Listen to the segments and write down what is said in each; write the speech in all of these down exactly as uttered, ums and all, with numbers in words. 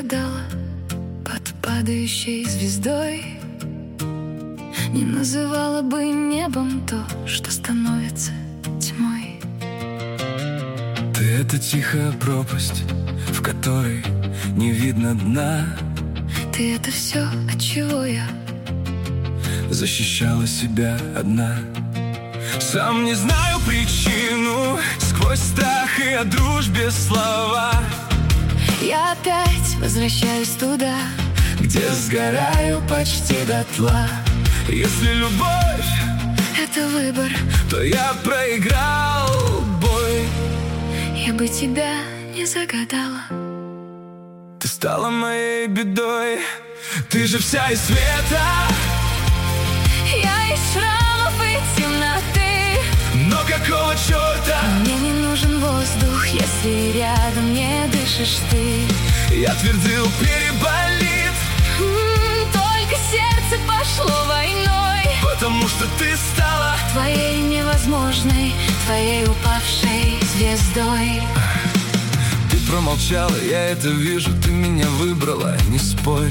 гадала под падающей звездой, не называла бы небом то, что становится тьмой. Ты — это тихая пропасть, в которой не видно дна. Ты — это все, от чего я защищала себя одна. Сам не знаю причину, сквозь страх и о дружбе слова я опять возвращаюсь туда, где сгораю почти дотла. Если любовь — это выбор, то я проиграл бой. я бы тебя не загадала. Ты стала моей бедой. Ты же вся из света, я из шрамов и темноты. но какого черта? Мне не нужен воздух, если рядом не дышишь ты. Я твердил, переболит, М, Только сердце пошло войной, потому что ты стала твоей невозможной, твоей упавшей звездой. Ты промолчала, я это вижу, ты меня выбрала, не спорь.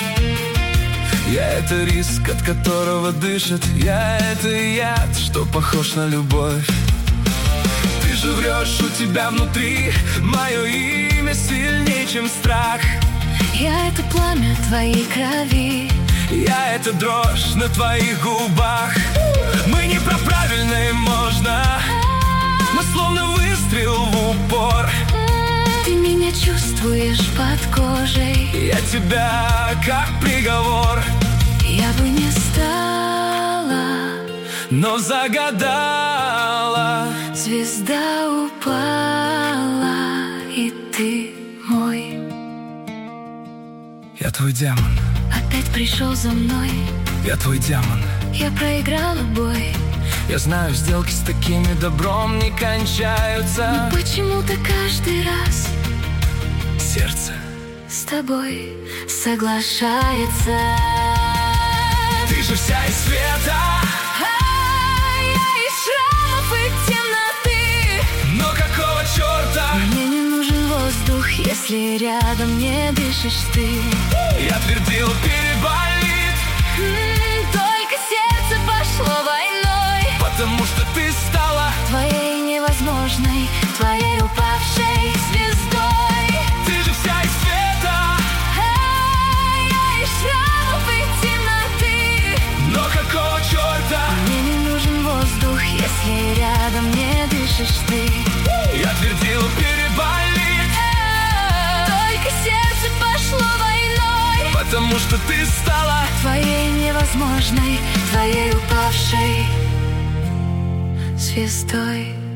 Я — это риск, от которого дышит. Я — это яд, что похож на любовь. Ты же врешь, у тебя внутри мое имя сильнее, чем страх. Я — это пламя твоей крови, Я — это дрожь на твоих губах. Мы не про правильное можно, мы словно выстрел в упор. ты меня чувствуешь под кожей. Я тебя как приговор, Я бы не стала, но загадала. звезда упала, и ты мой. Я твой демон, Опять пришел за мной, я твой демон. я проиграла бой. Я знаю, сделки с такими добром не кончаются. Но почему-то каждый раз Сердце, с тобой соглашается. ты же вся из света, А, я из шрамов и темноты. но какого черта? Мне не нужен воздух, если рядом не дышишь ты. Я твердил, переболит, М, Только сердце пошло войной, потому что ты стала твоей невозможной, твоей упавшей звездой. Ты же вся из света, А, я из шрамов и темноты. но какого черта? Мне не нужен воздух, если рядом не дышишь ты. Я твердил, переболит, Только сердце пошло войной, потому что ты стала твоей невозможной, твоей упавшей звездой.